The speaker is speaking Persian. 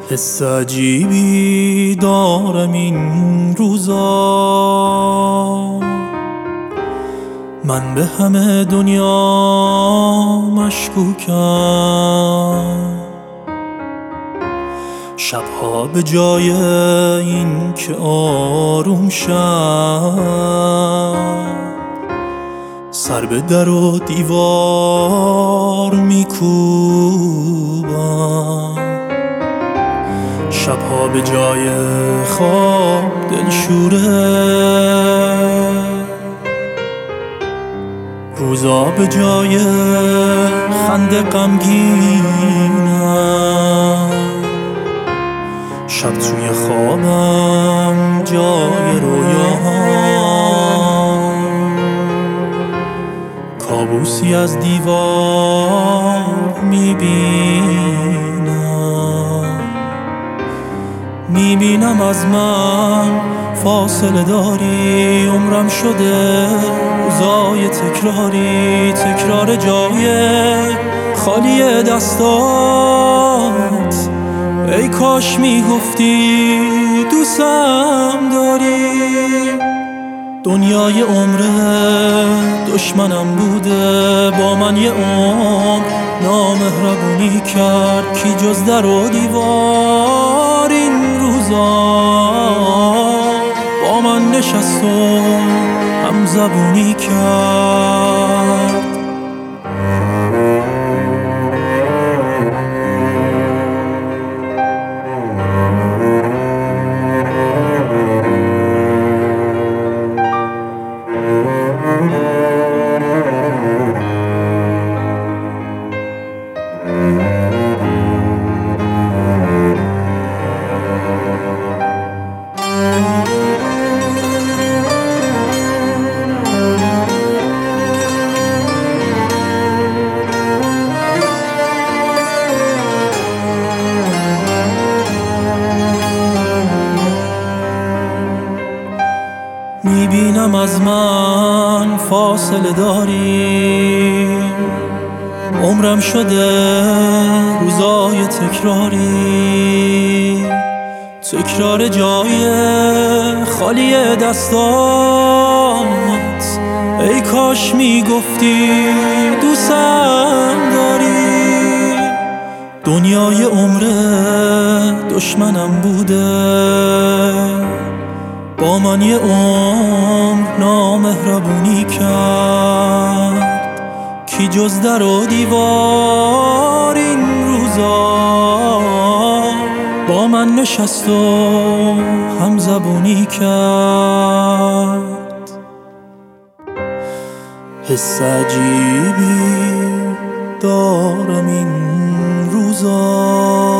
حس عجیبی دارم این روزا، من به همه دنیا مشکوکم. شبها به جای این که آروم شم، سر به در و دیوار میکوبم. شبها به جای خواب دلشوره، روزا به جای خنده غمگینم. شب توی خوابم جای رویام، کابوسی از دیوار میبینم از من فاصله داری. عمرم شده روزای تکراری، تکرار جای خالی دستات. ای کاش میگفتی دوستم داری. دنیای عمره دشمنم بوده، با من یه عمر نامهربونی کرد. کی جز در و دیوار این روزا با من نشست و هم زبونی کرد. میبینم از من فاصله داری. عمرم شده روزای تکراری، تکرار جای خالی دستات. ای کاش میگفتی دوستم داری. دنیای عمره دشمنم بوده، با من یه عمر نامهربونی کرد. کی جز در و دیوار این روزا با من نشست و هم زبونی کرد. حس عجیبی دارم این روزا،